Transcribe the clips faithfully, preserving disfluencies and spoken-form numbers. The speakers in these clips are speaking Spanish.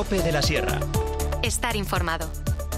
COPE de la Sierra. Estar informado.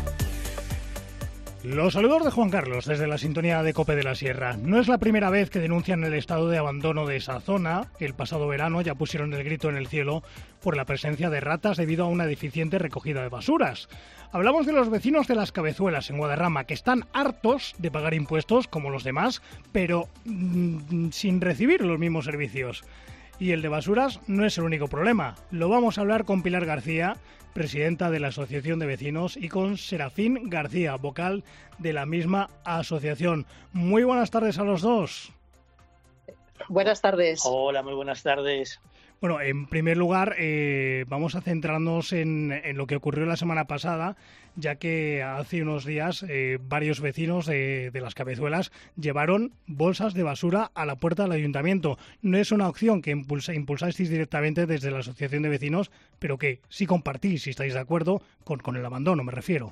Los saludos de Juan Carlos desde la sintonía de COPE de la Sierra. No es la primera vez que denuncian el estado de abandono de esa zona, que el pasado verano ya pusieron el grito en el cielo por la presencia de ratas debido a una deficiente recogida de basuras. Hablamos de los vecinos de Las Cabezuelas, en Guadarrama, que están hartos de pagar impuestos como los demás, pero mmm, sin recibir los mismos servicios. Y el de basuras no es el único problema. Lo vamos a hablar con Pilar García, presidenta de la Asociación de Vecinos, y con Serafín García, vocal de la misma asociación. Muy buenas tardes a los dos. Buenas tardes. Hola, muy buenas tardes. Bueno, en primer lugar, eh, vamos a centrarnos en, en lo que ocurrió la semana pasada, ya que hace unos días eh, varios vecinos de, de Las Cabezuelas llevaron bolsas de basura a la puerta del ayuntamiento. No es una opción que impulsa, impulsasteis directamente desde la Asociación de Vecinos, pero que sí compartís, si estáis de acuerdo, con, con el abandono, me refiero.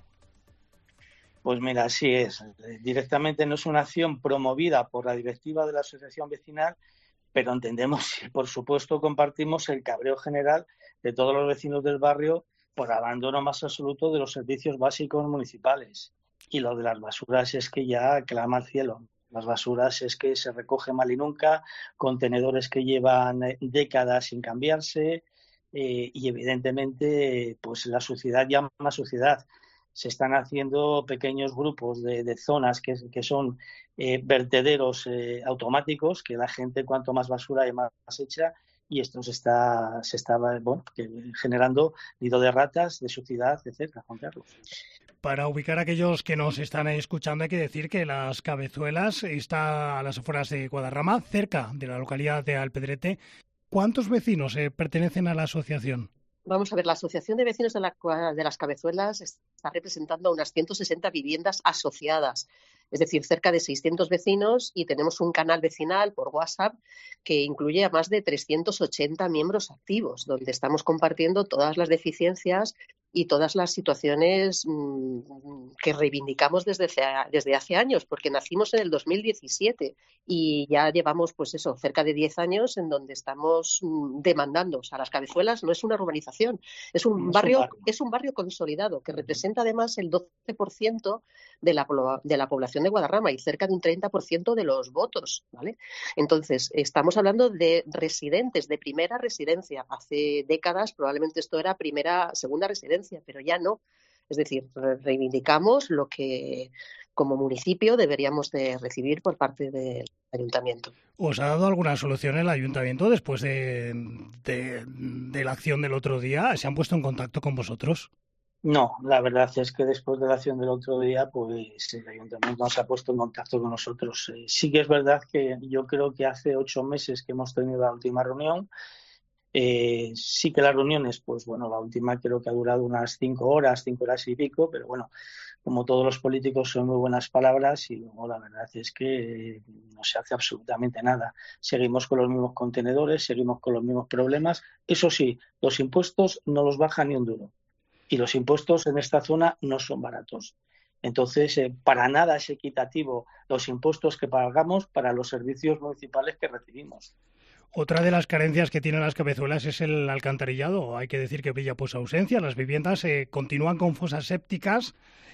Pues mira, así es. Directamente no es una acción promovida por la directiva de la asociación vecinal, pero entendemos y, por supuesto, compartimos el cabreo general de todos los vecinos del barrio por abandono más absoluto de los servicios básicos municipales. Y lo de las basuras es que ya clama al cielo. Las basuras es que se recoge mal y nunca, contenedores que llevan décadas sin cambiarse eh, y, evidentemente, pues la suciedad llama a suciedad. Se están haciendo pequeños grupos de, de zonas que, que son eh, vertederos eh, automáticos, que la gente cuanto más basura hay más echa, y esto se está, se está bueno, que, generando nido de ratas, de suciedad, etcétera, Juan Carlos. Para ubicar a aquellos que nos están escuchando, hay que decir que Las Cabezuelas está a las afueras de Guadarrama, cerca de la localidad de Alpedrete. ¿Cuántos vecinos eh, pertenecen a la asociación? Vamos a ver, la Asociación de Vecinos de, la, de Las Cabezuelas está representando a unas ciento sesenta viviendas asociadas, es decir, cerca de seiscientos vecinos, y tenemos un canal vecinal por WhatsApp que incluye a más de trescientos ochenta miembros activos, donde estamos compartiendo todas las deficiencias y todas las situaciones mmm, que reivindicamos desde hace, desde hace años, porque nacimos en el dos mil diecisiete y ya llevamos, pues eso, cerca de diez años en donde estamos mmm, demandando. O sea, Las Cabezuelas no es una urbanización, es un, barrio, un barrio, es un barrio consolidado que representa además el doce por ciento de la, de la población de Guadarrama y cerca de un treinta por ciento de los votos, ¿vale? Entonces, estamos hablando de residentes, de primera residencia. Hace décadas probablemente esto era primera, segunda residencia, pero ya no. Es decir, reivindicamos lo que como municipio deberíamos de recibir por parte del ayuntamiento. ¿Os ha dado alguna solución el ayuntamiento después de, de, de la acción del otro día? ¿Se han puesto en contacto con vosotros? No, la verdad es que después de la acción del otro día, pues el ayuntamiento no se ha puesto en contacto con nosotros. Eh, sí que es verdad que yo creo que hace ocho meses que hemos tenido la última reunión. Eh, sí que las reuniones, pues bueno, la última creo que ha durado unas cinco horas, cinco horas y pico, pero bueno, como todos los políticos son muy buenas palabras y luego la verdad es que no se hace absolutamente nada. Seguimos con los mismos contenedores, seguimos con los mismos problemas. Eso sí, los impuestos no los bajan ni un duro. Y los impuestos en esta zona no son baratos. Entonces, eh, para nada es equitativo los impuestos que pagamos para los servicios municipales que recibimos. Otra de las carencias que tienen Las Cabezuelas es el alcantarillado. Hay que decir que brilla por su ausencia. Las viviendas eh, continúan con fosas sépticas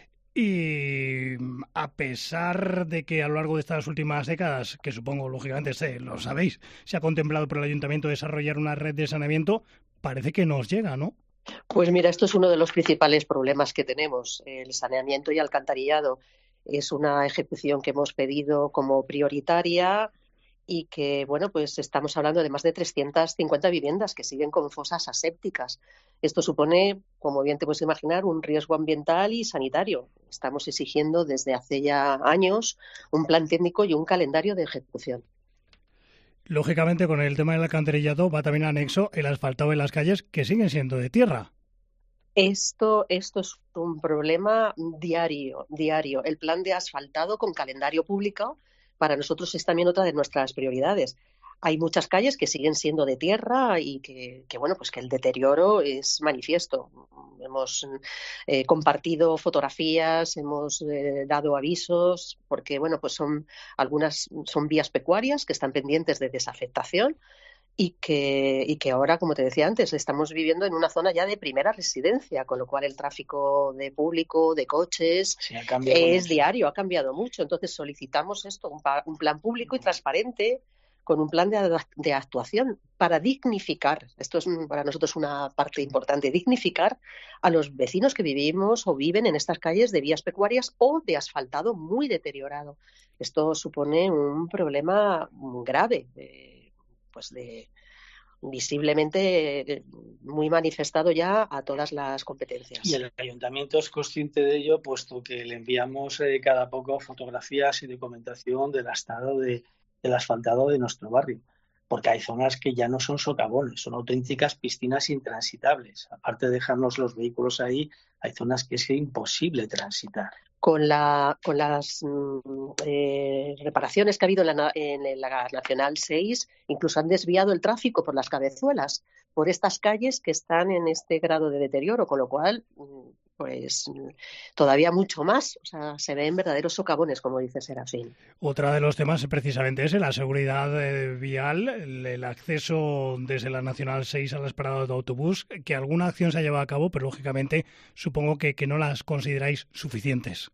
y a pesar de que a lo largo de estas últimas décadas, que supongo lógicamente sé, lo sabéis, se ha contemplado por el ayuntamiento desarrollar una red de saneamiento, parece que no os llega, ¿no? Pues mira, esto es uno de los principales problemas que tenemos. El saneamiento y alcantarillado es una ejecución que hemos pedido como prioritaria y que, bueno, pues estamos hablando de más de trescientas cincuenta viviendas que siguen con fosas asépticas. Esto supone, como bien te puedes imaginar, un riesgo ambiental y sanitario. Estamos exigiendo desde hace ya años un plan técnico y un calendario de ejecución. Lógicamente, con el tema del alcantarillado va también anexo el asfaltado en las calles que siguen siendo de tierra. Esto, esto es un problema diario, diario. El plan de asfaltado con calendario público para nosotros es también otra de nuestras prioridades. Hay muchas calles que siguen siendo de tierra y que, que bueno, pues que el deterioro es manifiesto. Hemos eh, compartido fotografías, hemos eh, dado avisos, porque bueno, pues son algunas son vías pecuarias que están pendientes de desafectación y que, y que ahora, como te decía antes, estamos viviendo en una zona ya de primera residencia, con lo cual el tráfico de público, de coches, sí, ha cambiado es mucho. diario, ha cambiado mucho. Entonces solicitamos esto, un, pa- un plan público y transparente, con un plan de, ad- de actuación para dignificar, esto es mm, para nosotros una parte importante, dignificar a los vecinos que vivimos o viven en estas calles de vías pecuarias o de asfaltado muy deteriorado. Esto supone un problema grave, de, pues de visiblemente muy manifestado ya a todas las competencias. Y el ayuntamiento es consciente de ello, puesto que le enviamos eh, cada poco fotografías y documentación del estado de, del asfaltado de nuestro barrio, porque hay zonas que ya no son socavones, son auténticas piscinas intransitables. Aparte de dejarnos los vehículos ahí, hay zonas que es imposible transitar. Con, la, con las mm, eh, reparaciones que ha habido en la, en la Nacional seis, incluso han desviado el tráfico por las cabezuelas, por estas calles que están en este grado de deterioro, con lo cual, pues todavía mucho más. O sea, se ven verdaderos socavones, como dice Serafín. Otro de los temas precisamente es la seguridad eh, vial, el, el acceso desde la Nacional seis a las paradas de autobús, que alguna acción se ha llevado a cabo, pero lógicamente supongo que, que no las consideráis suficientes.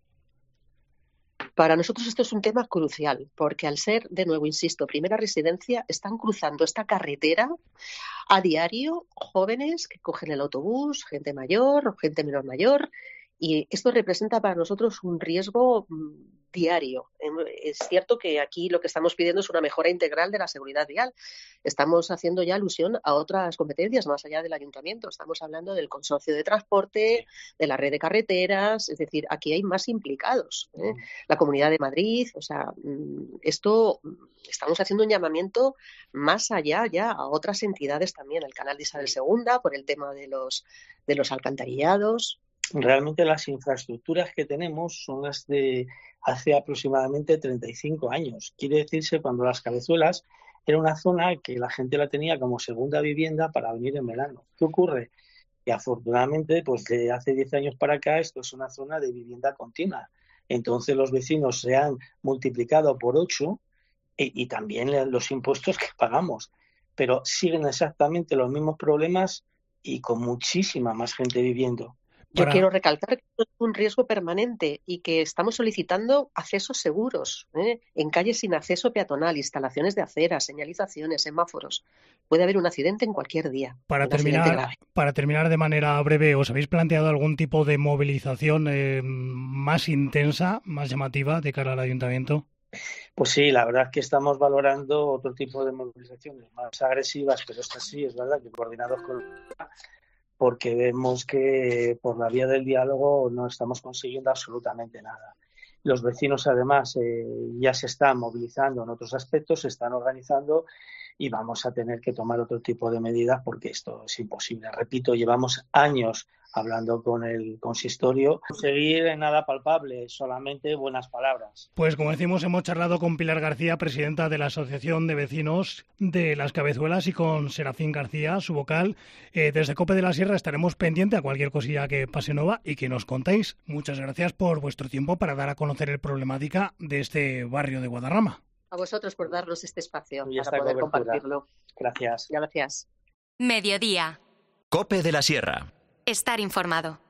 Para nosotros esto es un tema crucial, porque al ser, de nuevo, insisto, primera residencia, están cruzando esta carretera a diario jóvenes que cogen el autobús, gente mayor, gente menor mayor, y esto representa para nosotros un riesgo diario. Es cierto que aquí lo que estamos pidiendo es una mejora integral de la seguridad vial. Estamos haciendo ya alusión a otras competencias más allá del ayuntamiento. Estamos hablando del consorcio de transporte, de la red de carreteras, es decir, aquí hay más implicados, ¿eh? La Comunidad de Madrid, o sea, esto estamos haciendo un llamamiento más allá ya a otras entidades también, el canal de Isabel segunda, por el tema de los, de los alcantarillados. Realmente las infraestructuras que tenemos son las de hace aproximadamente treinta y cinco años. Quiere decirse cuando Las Cabezuelas era una zona que la gente la tenía como segunda vivienda para venir en verano. ¿Qué ocurre? Que afortunadamente, pues de hace diez años para acá, esto es una zona de vivienda continua. Entonces los vecinos se han multiplicado por ocho y, y también los impuestos que pagamos. Pero siguen exactamente los mismos problemas y con muchísima más gente viviendo. Yo Para... quiero recalcar que esto es un riesgo permanente y que estamos solicitando accesos seguros, ¿eh? En calles sin acceso peatonal, instalaciones de aceras, señalizaciones, semáforos. Puede haber un accidente en cualquier día. Para un terminar, para terminar de manera breve, ¿os habéis planteado algún tipo de movilización eh, más intensa, más llamativa de cara al ayuntamiento? Pues sí, la verdad es que estamos valorando otro tipo de movilizaciones más agresivas, pero estas sí, es verdad que coordinados con... porque vemos que por la vía del diálogo no estamos consiguiendo absolutamente nada. Los vecinos, además, eh, ya se están movilizando en otros aspectos, se están organizando y vamos a tener que tomar otro tipo de medidas porque esto es imposible. Repito, llevamos años hablando con el consistorio. Conseguir nada palpable, solamente buenas palabras. Pues como decimos, hemos charlado con Pilar García, presidenta de la Asociación de Vecinos de Las Cabezuelas, y con Serafín García, su vocal. Eh, desde COPE de la Sierra estaremos pendientes a cualquier cosilla que pase nueva y que nos contéis. Muchas gracias por vuestro tiempo para dar a conocer la problemática de este barrio de Guadarrama. A vosotros por darnos este espacio y para poder cobertura. compartirlo. Gracias. Gracias. Mediodía. COPE de la Sierra. Estar informado.